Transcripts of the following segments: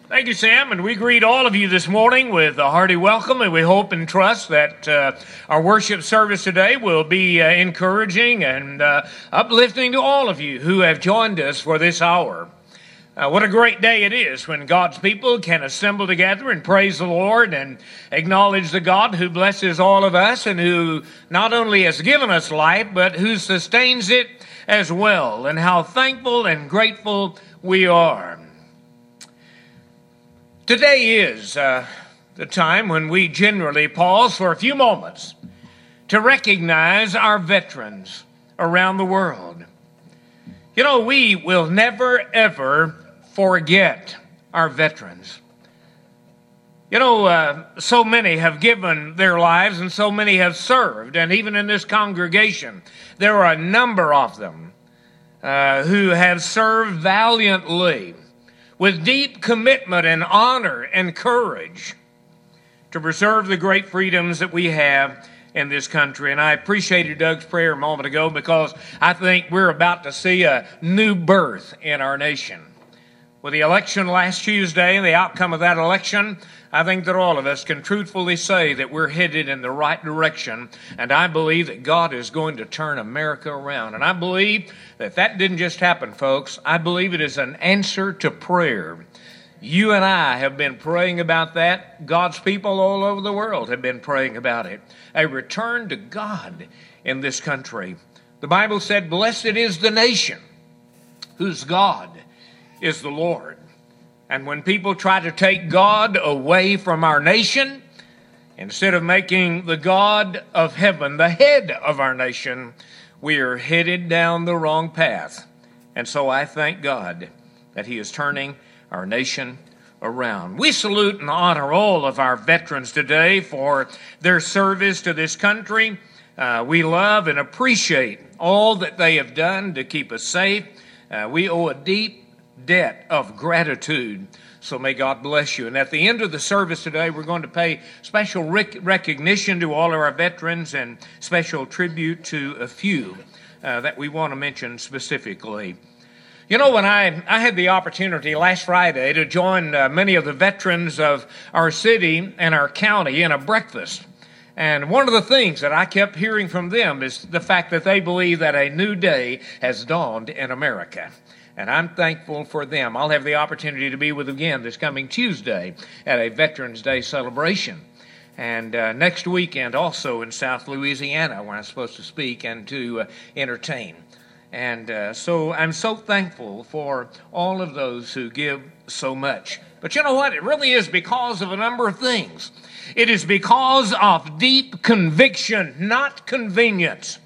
Thank you, Sam, and we greet all of you this morning with a hearty welcome, and we hope and trust that our worship service today will be encouraging and uplifting to all of you who have joined us for this hour. What a great day it is when God's people can assemble together and praise the Lord and acknowledge the God who blesses all of us and who not only has given us life, but who sustains it as well, and how thankful and grateful we are. Today is the time when we generally pause for a few moments to recognize our veterans around the world. You know, we will never, ever forget our veterans. You know, so many have given their lives and so many have served. And even in this congregation, there are a number of them who have served valiantly with deep commitment and honor and courage to preserve the great freedoms that we have in this country. And I appreciated Doug's prayer a moment ago because I think we're about to see a new birth in our nation. With the election last Tuesday and the outcome of that election, I think that all of us can truthfully say that we're headed in the right direction, and I believe that God is going to turn America around. And I believe that didn't just happen, folks. I believe it is an answer to prayer. You and I have been praying about that. God's people all over the world have been praying about it. A return to God in this country. The Bible said, "Blessed is the nation whose God is the Lord." And when people try to take God away from our nation, instead of making the God of heaven the head of our nation, we are headed down the wrong path. And so I thank God that He is turning our nation around. We salute and honor all of our veterans today for their service to this country. We love and appreciate all that they have done to keep us safe. We owe a deep debt of gratitude. So may God bless you. And at the end of the service today, we're going to pay special recognition to all of our veterans and special tribute to a few that we want to mention specifically. You know, when I had the opportunity last Friday to join many of the veterans of our city and our county in a breakfast, and one of the things that I kept hearing from them is the fact that they believe that a new day has dawned in America. And I'm thankful for them. I'll have the opportunity to be with them again this coming Tuesday at a Veterans Day celebration. And next weekend also in South Louisiana where I'm supposed to speak and to entertain. And so I'm so thankful for all of those who give so much. But you know what? It really is because of a number of things. It is because of deep conviction, not convenience.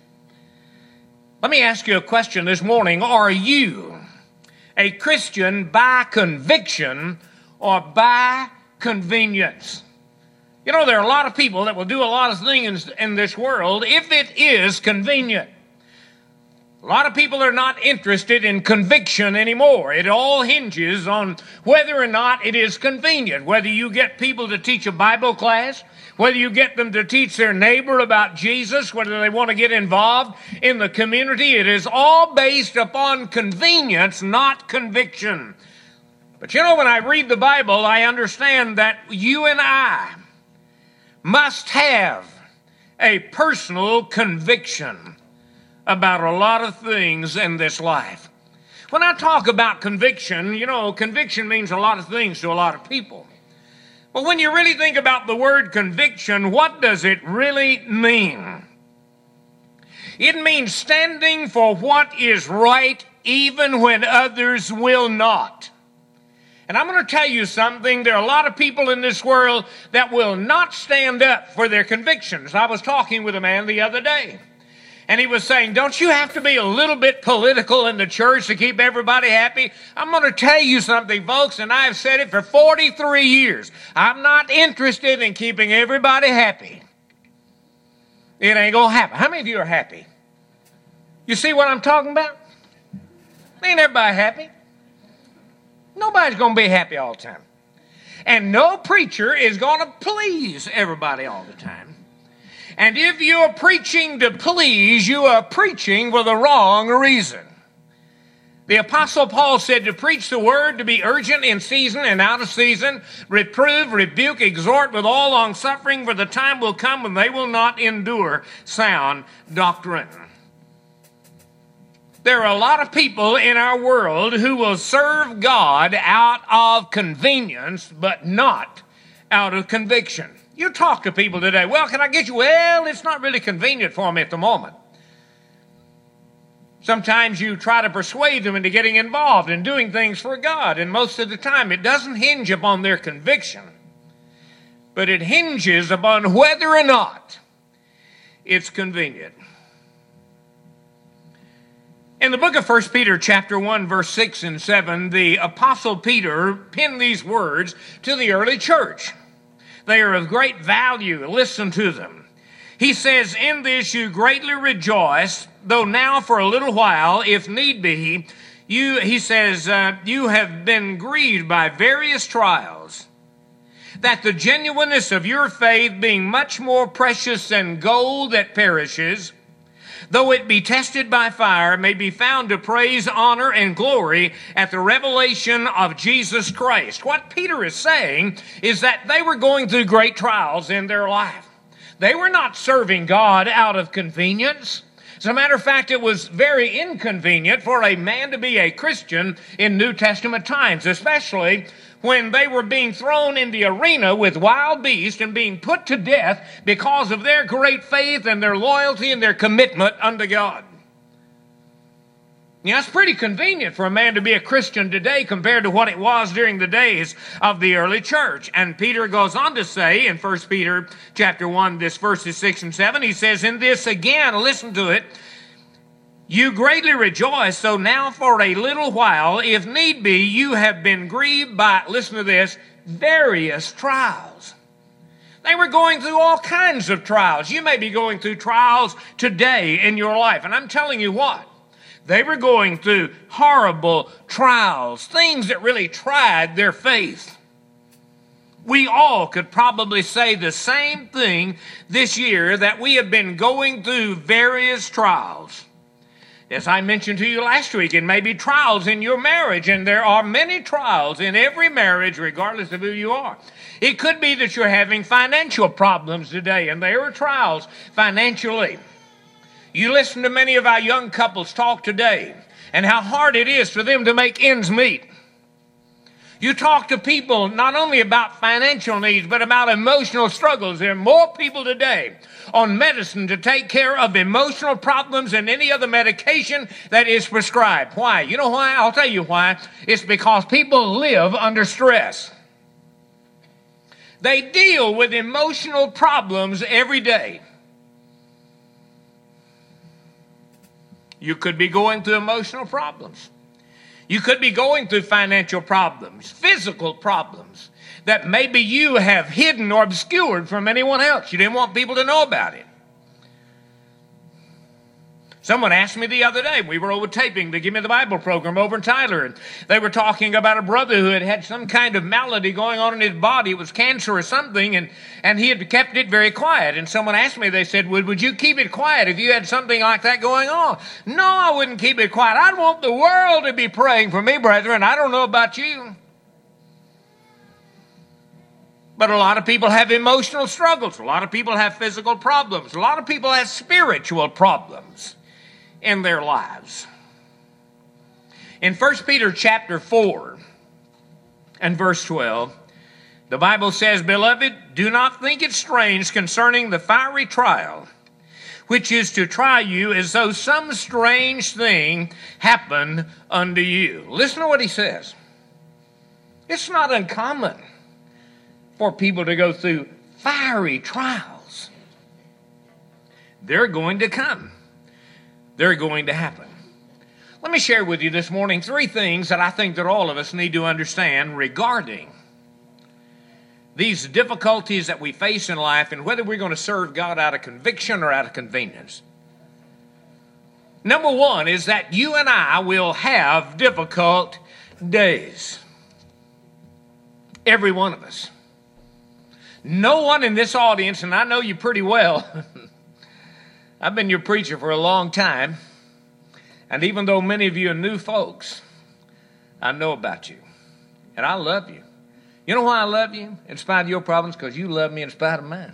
Let me ask you a question this morning. Are you a Christian by conviction or by convenience? You know, there are a lot of people that will do a lot of things in this world if it is convenient. A lot of people are not interested in conviction anymore. It all hinges on whether or not it is convenient. Whether you get people to teach a Bible class, whether you get them to teach their neighbor about Jesus, whether they want to get involved in the community, it is all based upon convenience, not conviction. But you know, when I read the Bible, I understand that you and I must have a personal conviction about a lot of things in this life. When I talk about conviction, you know, conviction means a lot of things to a lot of people. But when you really think about the word conviction, what does it really mean? It means standing for what is right even when others will not. And I'm going to tell you something. There are a lot of people in this world that will not stand up for their convictions. I was talking with a man the other day. And he was saying, don't you have to be a little bit political in the church to keep everybody happy? I'm going to tell you something, folks, and I've said it for 43 years. I'm not interested in keeping everybody happy. It ain't going to happen. How many of you are happy? You see what I'm talking about? Ain't everybody happy? Nobody's going to be happy all the time. And no preacher is going to please everybody all the time. And if you're preaching to please, you are preaching for the wrong reason. The Apostle Paul said to preach the word, to be urgent in season and out of season, reprove, rebuke, exhort with all longsuffering, for the time will come when they will not endure sound doctrine. There are a lot of people in our world who will serve God out of convenience, but not out of conviction. You talk to people today, well, can I get you? Well, it's not really convenient for me at the moment. Sometimes you try to persuade them into getting involved and doing things for God, and most of the time it doesn't hinge upon their conviction, but it hinges upon whether or not it's convenient. In the book of 1 Peter chapter 1, verse 6 and 7, the Apostle Peter penned these words to the early church. They are of great value. Listen to them. He says, in this you greatly rejoice, though now for a little while, if need be, you have been grieved by various trials, that the genuineness of your faith, being much more precious than gold that perishes, though it be tested by fire, may be found to praise, honor, and glory at the revelation of Jesus Christ. What Peter is saying is that they were going through great trials in their life. They were not serving God out of convenience. As a matter of fact, it was very inconvenient for a man to be a Christian in New Testament times, especially when they were being thrown in the arena with wild beasts and being put to death because of their great faith and their loyalty and their commitment unto God. Yeah, it's pretty convenient for a man to be a Christian today compared to what it was during the days of the early church. And Peter goes on to say in 1 Peter chapter 1, this verses 6 and 7, he says, in this again, listen to it, you greatly rejoice, so now for a little while, if need be, you have been grieved by, listen to this, various trials. They were going through all kinds of trials. You may be going through trials today in your life, and I'm telling you what, they were going through horrible trials, things that really tried their faith. We all could probably say the same thing this year, that we have been going through various trials. As I mentioned to you last week, it may be trials in your marriage, and there are many trials in every marriage, regardless of who you are. It could be that you're having financial problems today, and there are trials financially. You listen to many of our young couples talk today and how hard it is for them to make ends meet. You talk to people not only about financial needs, but about emotional struggles. There are more people today on medicine to take care of emotional problems than any other medication that is prescribed. Why? You know why? I'll tell you why. It's because people live under stress. They deal with emotional problems every day. You could be going through emotional problems. You could be going through financial problems, physical problems that maybe you have hidden or obscured from anyone else. You didn't want people to know about it. Someone asked me the other day, we were over taping the Give Me the Bible program over in Tyler, and they were talking about a brother who had had some kind of malady going on in his body. It was cancer or something, and he had kept it very quiet. And someone asked me, they said, would you keep it quiet if you had something like that going on? No, I wouldn't keep it quiet. I'd want the world to be praying for me, brethren. I don't know about you. But a lot of people have emotional struggles. A lot of people have physical problems. A lot of people have spiritual problems in their lives. In 1 Peter chapter 4 and verse 12, the Bible says, beloved, do not think it strange concerning the fiery trial, which is to try you as though some strange thing happened unto you. Listen to what he says. It's not uncommon for people to go through fiery trials. They're going to come. They're going to happen. Let me share with you this morning 3 things that I think that all of us need to understand regarding these difficulties that we face in life and whether we're going to serve God out of conviction or out of convenience. Number 1 is that you and I will have difficult days. Every one of us. No one in this audience, and I know you pretty well, I've been your preacher for a long time, And even though many of you are new folks, I know about you. And I love you. You know why I love you in spite of your problems? Because you love me in spite of mine.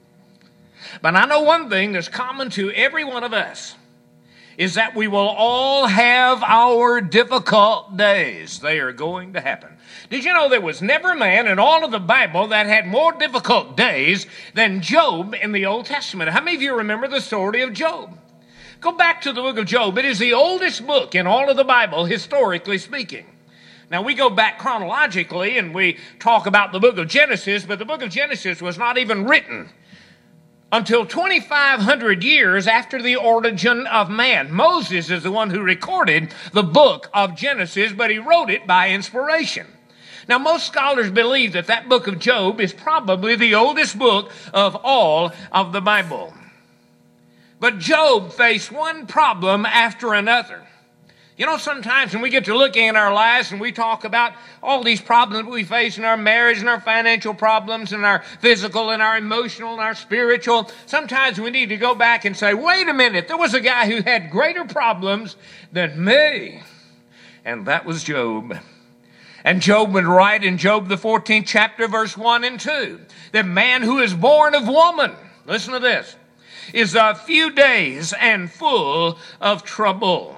But I know one thing that's common to every one of us is that we will all have our difficult days. They are going to happen. Did you know there was never a man in all of the Bible that had more difficult days than Job in the Old Testament? How many of you remember the story of Job? Go back to the book of Job. It is the oldest book in all of the Bible, historically speaking. Now, we go back chronologically and we talk about the book of Genesis, but the book of Genesis was not even written until 2,500 years after the origin of man. Moses is the one who recorded the book of Genesis, but he wrote it by inspiration. Now, most scholars believe that that book of Job is probably the oldest book of all of the Bible. But Job faced one problem after another. You know, sometimes when we get to looking at our lives and we talk about all these problems we face in our marriage and our financial problems and our physical and our emotional and our spiritual, sometimes we need to go back and say, wait a minute, there was a guy who had greater problems than me. And that was Job. And Job would write in Job the 14th chapter, verse 1 and 2, that man who is born of woman, listen to this, is a few days and full of trouble.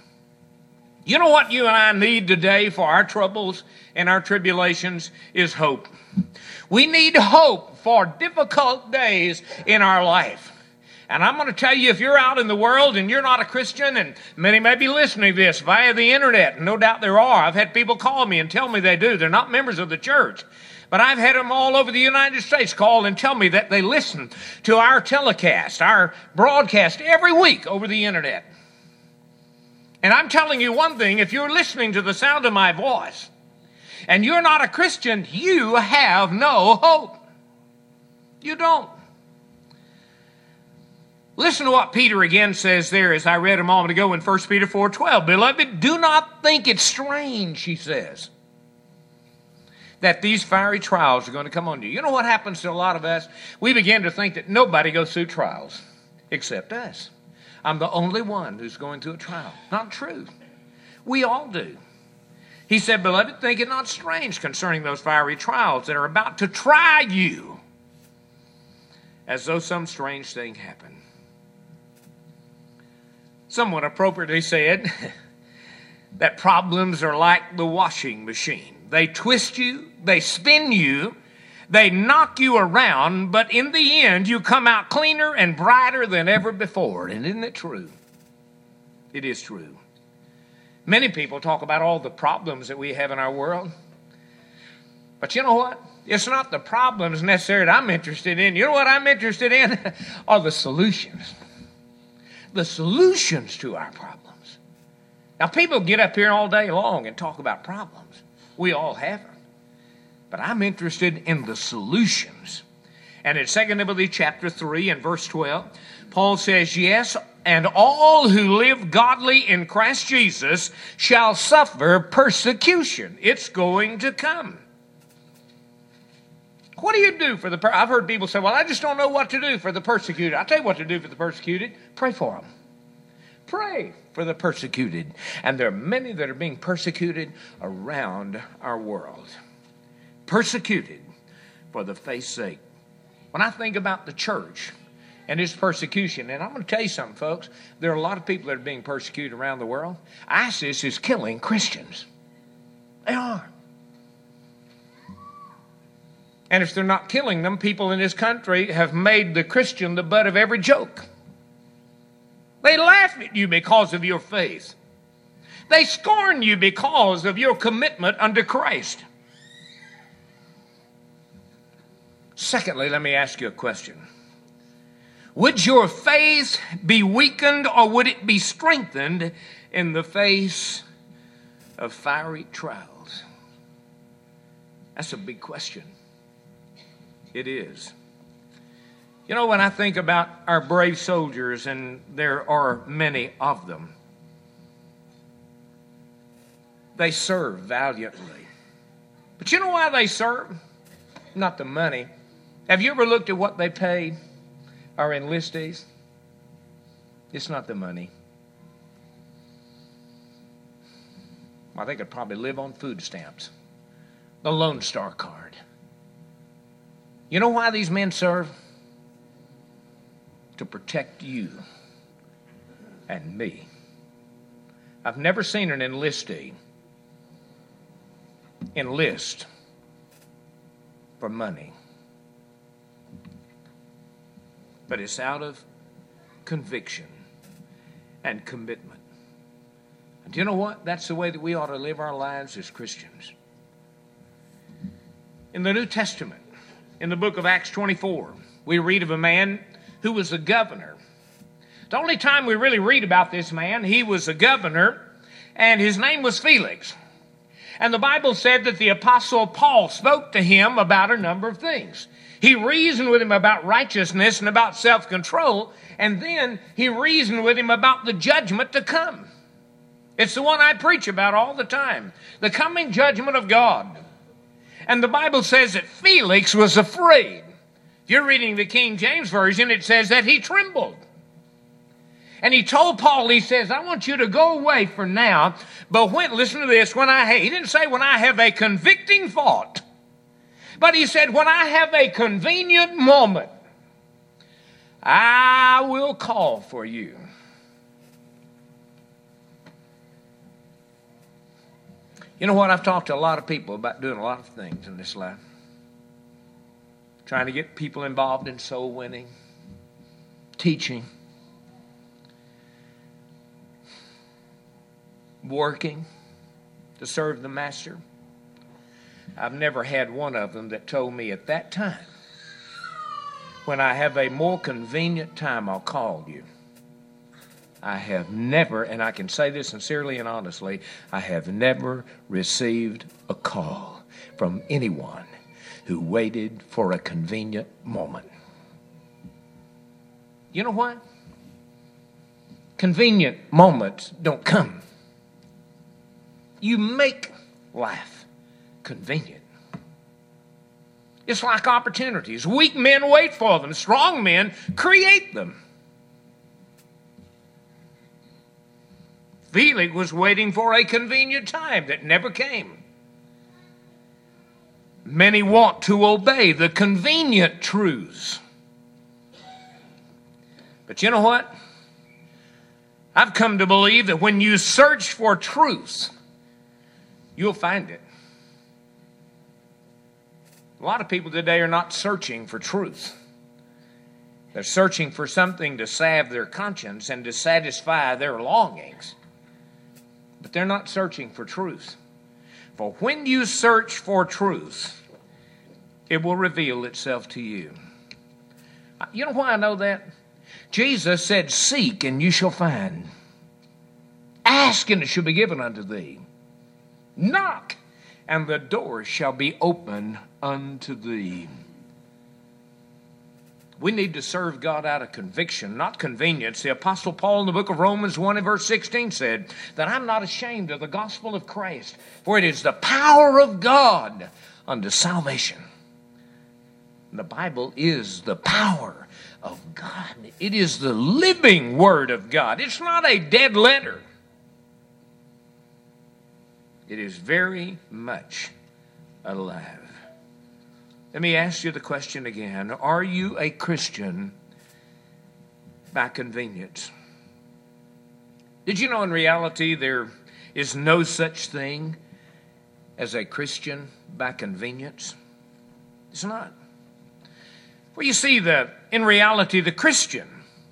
You know what you and I need today for our troubles and our tribulations is hope. We need hope for difficult days in our life. And I'm going to tell you, if you're out in the world and you're not a Christian, and many may be listening to this via the internet, and no doubt there are. I've had people call me and tell me they do. They're not members of the church. But I've had them all over the United States call and tell me that they listen to our telecast, our broadcast every week over the internet. And I'm telling you one thing, if you're listening to the sound of my voice and you're not a Christian, you have no hope. You don't. Listen to what Peter again says there, as I read a moment ago in 1 Peter 4:12. Beloved, do not think it strange, he says, that these fiery trials are going to come on you. You know what happens to a lot of us? We begin to think that nobody goes through trials except us. I'm the only one who's going through a trial. Not true. We all do. He said, beloved, think it not strange concerning those fiery trials that are about to try you, as though some strange thing happened. Someone appropriately said that problems are like the washing machine. They twist you, they spin you, they knock you around, but in the end, you come out cleaner and brighter than ever before. And isn't it true? It is true. Many people talk about all the problems that we have in our world. But you know what? It's not the problems necessarily that I'm interested in. You know what I'm interested in? Are the solutions. The solutions to our problems. Now, people get up here all day long and talk about problems. We all have them. But I'm interested in the solutions. And in 2 Timothy chapter 3 and verse 12, Paul says, yes, and all who live godly in Christ Jesus shall suffer persecution. It's going to come. What do you do for the I've heard people say, well, I just don't know what to do for the persecuted. I'll tell you what to do for the persecuted. Pray for them. Pray for the persecuted. And there are many that are being persecuted around our world. Persecuted for the faith's sake. When I think about the church and its persecution, and I'm going to tell you something, folks, there are a lot of people that are being persecuted around the world. ISIS is killing Christians. They are. And if they're not killing them, people in this country have made the Christian the butt of every joke. They laugh at you because of your faith. They scorn you because of your commitment unto Christ. Secondly, let me ask you a question. Would your faith be weakened or would it be strengthened in the face of fiery trials? That's a big question. It is. You know, when I think about our brave soldiers, and there are many of them, they serve valiantly. But you know why they serve? Not the money. Have you ever looked at what they paid our enlistees? It's not the money. Well, they could probably live on food stamps. The Lone Star card. You know why these men serve? To protect you and me. I've never seen an enlistee enlist for money. But it's out of conviction and commitment. And do you know what? That's the way that we ought to live our lives as Christians. In the New Testament, in the book of Acts 24, we read of a man who was a governor. The only time we really read about this man, he was a governor, and his name was Felix. And the Bible said that the Apostle Paul spoke to him about a number of things. He reasoned with him about righteousness and about self-control, and then he reasoned with him about the judgment to come. It's the one I preach about all the time, the coming judgment of God. And the Bible says that Felix was afraid. If you're reading the King James Version, it says that he trembled. And he told Paul, he says, I want you to go away for now, but listen to this, he didn't say when I have a convicting thought, but he said, when I have a convenient moment, I will call for you. You know what? I've talked to a lot of people about doing a lot of things in this life. Trying to get people involved in soul winning, teaching, working to serve the Master. I've never had one of them that told me at that time, when I have a more convenient time, I'll call you. I have never, and I can say this sincerely and honestly, I have never received a call from anyone who waited for a convenient moment. You know what? Convenient moments don't come. You make life convenient. It's like opportunities. Weak men wait for them. Strong men create them. Felix was waiting for a convenient time that never came. Many want to obey the convenient truths. But you know what? I've come to believe that when you search for truth, you'll find it. A lot of people today are not searching for truth. They're searching for something to salve their conscience and to satisfy their longings. But they're not searching for truth. For when you search for truth, it will reveal itself to you. You know why I know that? Jesus said, seek and you shall find. Ask and it shall be given unto thee. Knock and the door shall be open unto thee. We need to serve God out of conviction, not convenience. The Apostle Paul in the book of Romans 1 and verse 16 said that I'm not ashamed of the gospel of Christ, for it is the power of God unto salvation. And the Bible is the power of God. It is the living word of God. It's not a dead letter. It is very much alive. Let me ask you the question again. Are you a Christian by convenience? Did you know in reality there is no such thing as a Christian by convenience? It's not. Well, you see, in reality, the Christian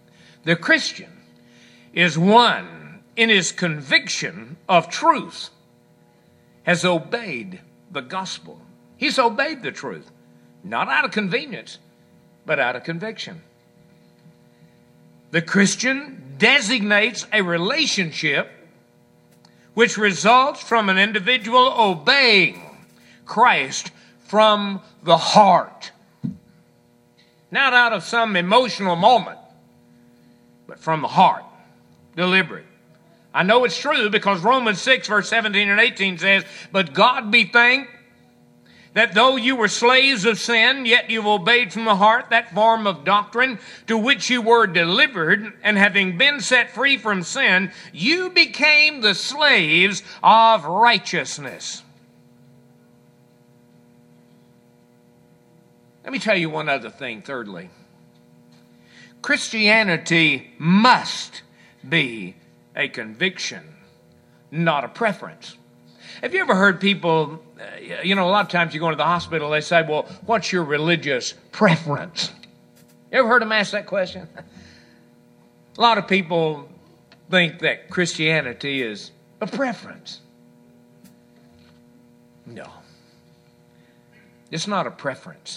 is one in his conviction of truth, has obeyed the gospel. He's obeyed the truth. Not out of convenience, but out of conviction. The Christian designates a relationship which results from an individual obeying Christ from the heart. Not out of some emotional moment, but from the heart. Deliberate. I know it's true because Romans 6 verse 17 and 18 says, but God be thanked that though you were slaves of sin, yet you obeyed from the heart that form of doctrine to which you were delivered, and having been set free from sin, you became the slaves of righteousness. Let me tell you one other thing, thirdly. Christianity must be a conviction, not a preference. Have you ever heard people, a lot of times you go into the hospital, they say, well, what's your religious preference? You ever heard them ask that question? A lot of people think that Christianity is a preference. No. It's not a preference.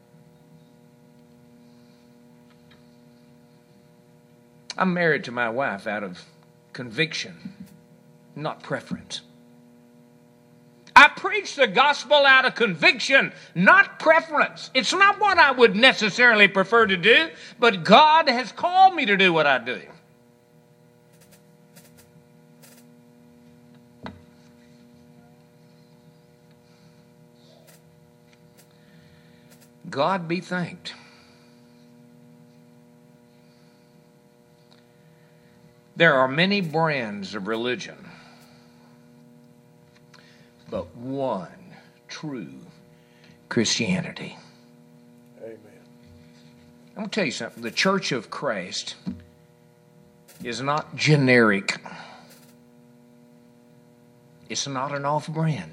I'm married to my wife out of conviction, not preference. I preach the gospel out of conviction, not preference. It's not what I would necessarily prefer to do, but God has called me to do what I do. God be thanked. There are many brands of religion, but one true Christianity. Amen. I'm going to tell you something. The Church of Christ is not generic. It's not an off-brand.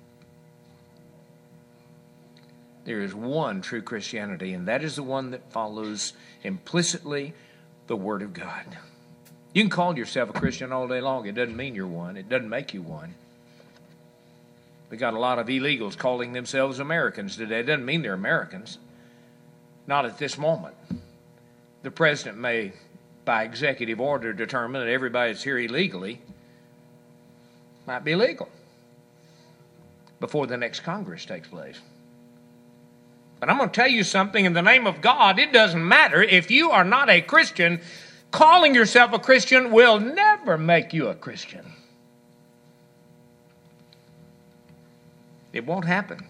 There is one true Christianity, and that is the one that follows implicitly the Word of God. You can call yourself a Christian all day long. It doesn't mean you're one. It doesn't make you one. We got a lot of illegals calling themselves Americans today. It doesn't mean they're Americans. Not at this moment. The president may, by executive order, determine that everybody that's here illegally might be legal before the next Congress takes place. But I'm going to tell you something in the name of God. It doesn't matter if you are not a Christian. Calling yourself a Christian will never make you a Christian. It won't happen.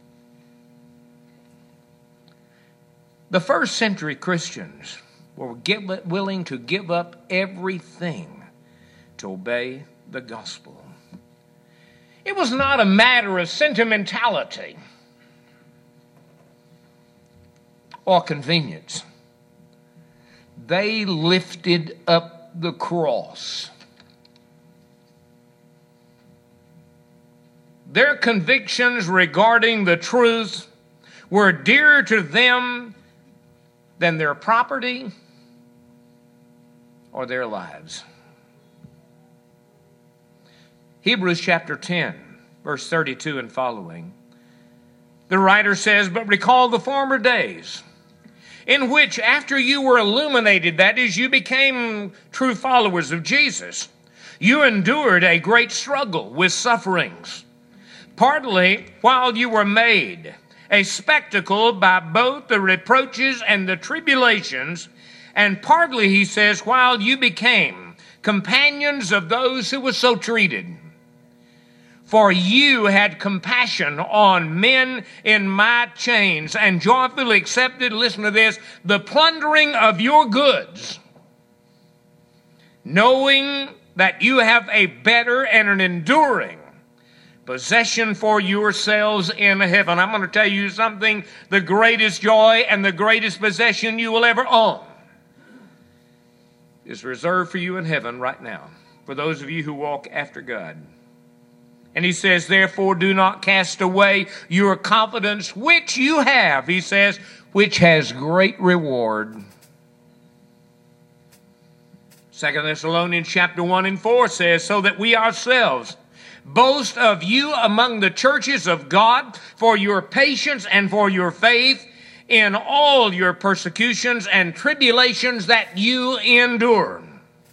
The first century Christians were willing to give up everything to obey the gospel. It was not a matter of sentimentality or convenience. They lifted up the cross. Their convictions regarding the truth were dearer to them than their property or their lives. Hebrews chapter 10, verse 32 and following. The writer says, "But recall the former days, in which after you were illuminated, that is, you became true followers of Jesus, you endured a great struggle with sufferings, partly while you were made a spectacle by both the reproaches and the tribulations, and partly, he says, while you became companions of those who were so treated. For you had compassion on men in my chains, and joyfully accepted," listen to this, "the plundering of your goods, knowing that you have a better and an enduring possession for yourselves in heaven." I'm going to tell you something. The greatest joy and the greatest possession you will ever own is reserved for you in heaven right now, for those of you who walk after God. And he says, "Therefore do not cast away your confidence, which you have," he says, "which has great reward." 2 Thessalonians chapter 1 and 4 says, "So that we ourselves boast of you among the churches of God for your patience and for your faith in all your persecutions and tribulations that you endure."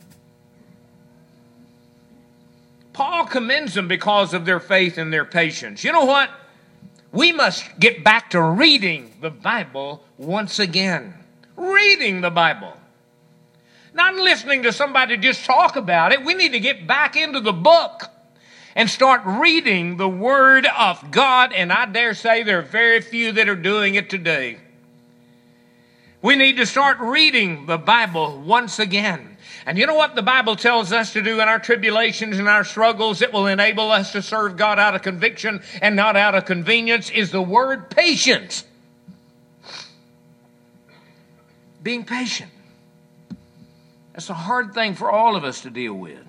Paul commends them because of their faith and their patience. You know what? We must get back to reading the Bible once again. Reading the Bible. Not listening to somebody just talk about it. We need to get back into the book and start reading the Word of God, and I dare say there are very few that are doing it today. We need to start reading the Bible once again. And you know what the Bible tells us to do in our tribulations and our struggles that will enable us to serve God out of conviction and not out of convenience is the word patience. Being patient. That's a hard thing for all of us to deal with.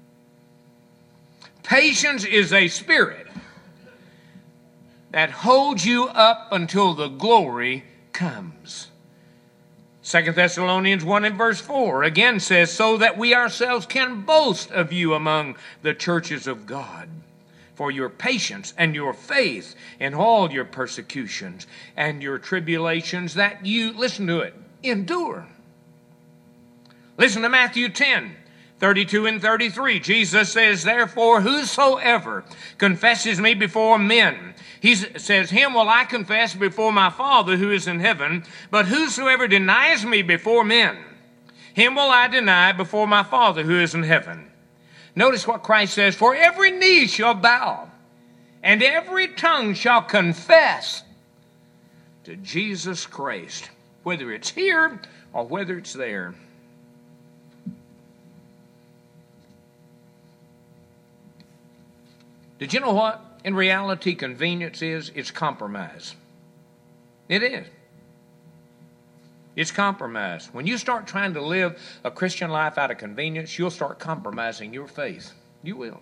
Patience is a spirit that holds you up until the glory comes. 2 Thessalonians 1 and verse 4 again says, so that we ourselves can boast of you among the churches of God for your patience and your faith in all your persecutions and your tribulations that you, listen to it, endure. Listen to Matthew 10, 32 and 33. Jesus says, therefore, whosoever confesses me before men, he says, him will I confess before my Father who is in heaven. But whosoever denies me before men, him will I deny before my Father who is in heaven. Notice what Christ says, for every knee shall bow, and every tongue shall confess to Jesus Christ, whether it's here or whether it's there. Did you know what? In reality, convenience it's compromise. It is. It's compromise. When you start trying to live a Christian life out of convenience, you'll start compromising your faith. You will.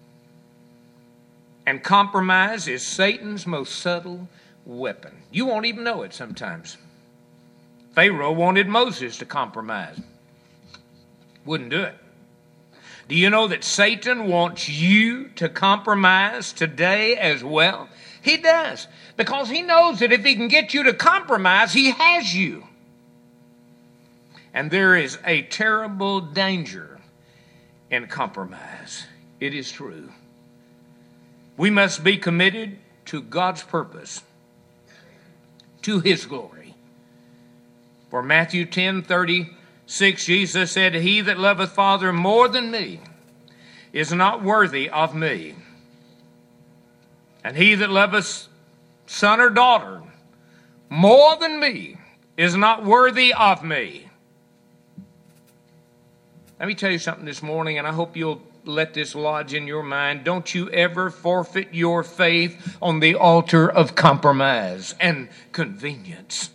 And compromise is Satan's most subtle weapon. You won't even know it sometimes. Pharaoh wanted Moses to compromise. Wouldn't do it. Do you know that Satan wants you to compromise today as well? He does. Because he knows that if he can get you to compromise, he has you. And there is a terrible danger in compromise. It is true. We must be committed to God's purpose, to his glory. For Matthew 10:36, Jesus said, he that loveth Father more than me is not worthy of me. And he that loveth son or daughter more than me is not worthy of me. Let me tell you something this morning, and I hope you'll let this lodge in your mind. Don't you ever forfeit your faith on the altar of compromise and convenience.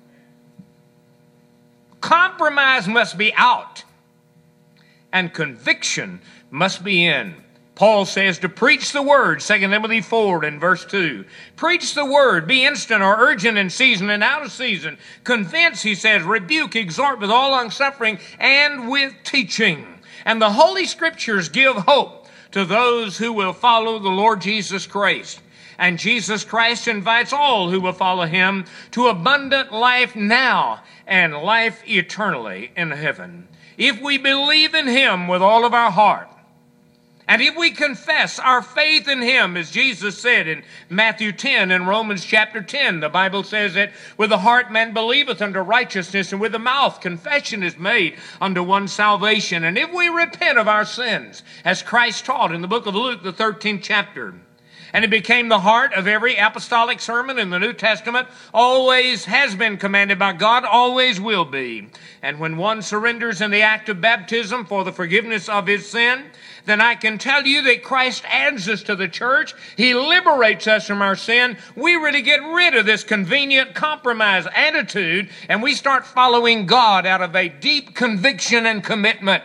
Compromise must be out, and conviction must be in. Paul says to preach the word, 2 Timothy 4 and verse 2. Preach the word, be instant or urgent in season and out of season. Convince, he says, rebuke, exhort with all longsuffering and with teaching. And the Holy Scriptures give hope to those who will follow the Lord Jesus Christ. And Jesus Christ invites all who will follow him to abundant life now and life eternally in heaven. If we believe in him with all of our heart, and if we confess our faith in him, as Jesus said in Matthew 10 and Romans chapter 10, the Bible says that with the heart man believeth unto righteousness, and with the mouth confession is made unto one's salvation. And if we repent of our sins, as Christ taught in the book of Luke, the 13th chapter, and it became the heart of every apostolic sermon in the New Testament, always has been commanded by God, always will be. And when one surrenders in the act of baptism for the forgiveness of his sin, then I can tell you that Christ adds us to the church. He liberates us from our sin. We really get rid of this convenient compromise attitude, and we start following God out of a deep conviction and commitment.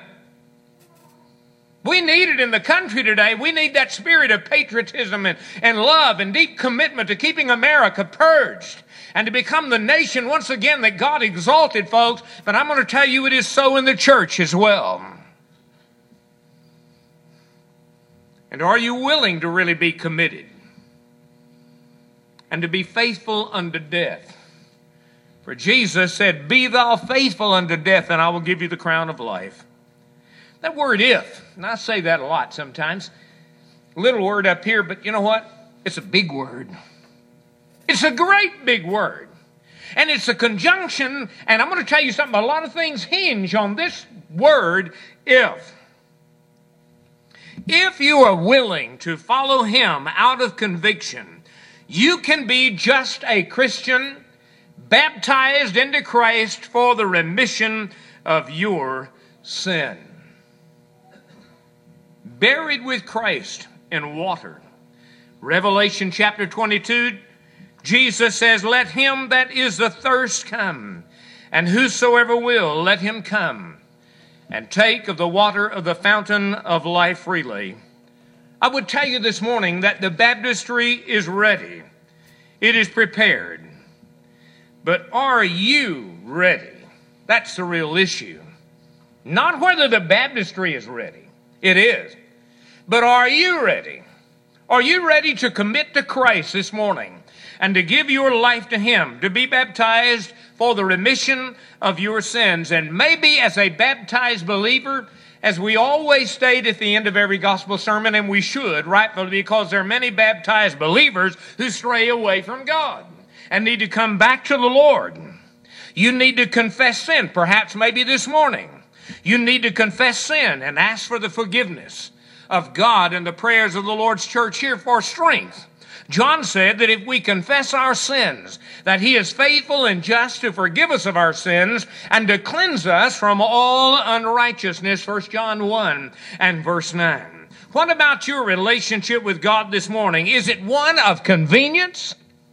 We need it in the country today. We need that spirit of patriotism and love and deep commitment to keeping America purged and to become the nation once again that God exalted, folks. But I'm going to tell you it is so in the church as well. And are you willing to really be committed and to be faithful unto death? For Jesus said, be thou faithful unto death, and I will give you the crown of life. That word if, and I say that a lot sometimes, little word up here, but you know what? It's a big word. It's a great big word. And it's a conjunction, and I'm going to tell you something, a lot of things hinge on this word, if. If you are willing to follow Him out of conviction, you can be just a Christian, baptized into Christ for the remission of your sin. Buried with Christ in water. Revelation chapter 22, Jesus says, "Let him that is athirst come, and whosoever will, let him come, and take of the water of the fountain of life freely." I would tell you this morning that the baptistry is ready. It is prepared. But are you ready? That's the real issue. Not whether the baptistry is ready. It is. But are you ready? Are you ready to commit to Christ this morning and to give your life to Him, to be baptized for the remission of your sins? And maybe as a baptized believer, as we always state at the end of every gospel sermon, and we should, rightfully, because there are many baptized believers who stray away from God and need to come back to the Lord. You need to confess sin, perhaps maybe this morning. You need to confess sin and ask for the forgiveness of God and the prayers of the Lord's church here for strength. John said that if we confess our sins, that He is faithful and just to forgive us of our sins and to cleanse us from all unrighteousness, 1 John 1 and verse 9. What about your relationship with God this morning? Is it one of convenience?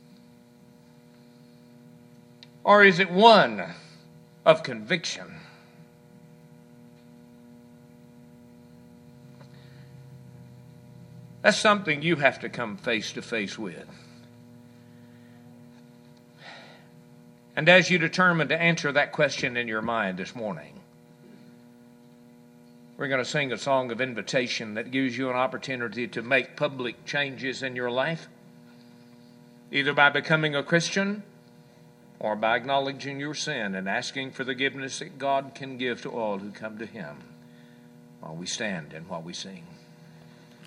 Or is it one of conviction? That's something you have to come face to face with. And as you determine to answer that question in your mind this morning, we're going to sing a song of invitation that gives you an opportunity to make public changes in your life, either by becoming a Christian or by acknowledging your sin and asking for the forgiveness that God can give to all who come to Him, while we stand and while we sing.